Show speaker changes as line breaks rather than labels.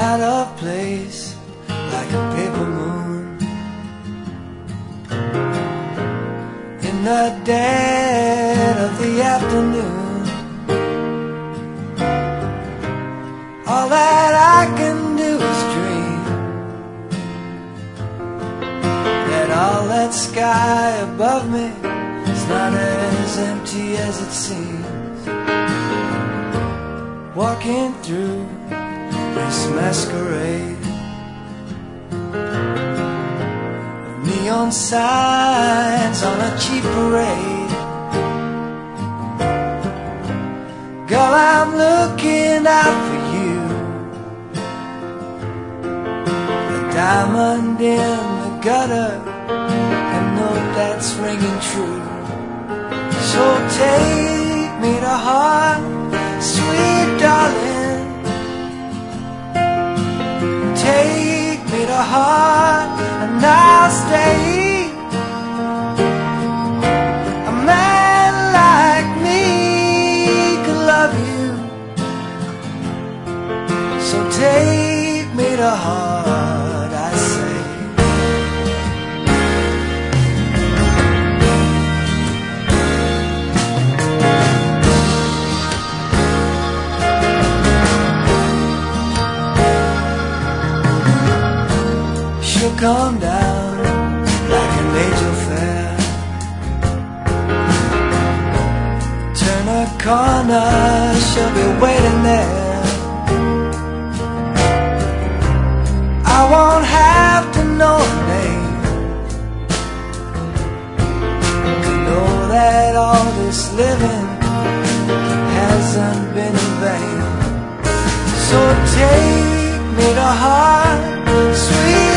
out of place like a paper moon in the dead of the afternoon. All that I can do is dream that all that sky above me is not as empty as it seems. Walking through this masquerade of neon signs on a cheap parade. Girl, I'm looking out for you, the diamond in the gutter, a note that's ringing true. So take me to heart, sweet darling, take me to heart, and I'll stay. A man like me could love you, so take me to heart, I say. She'll come down like an angel fair, turn a corner, she'll be waiting there. I won't have to know her name to know that all this living hasn't been in vain. So take me to heart, sweet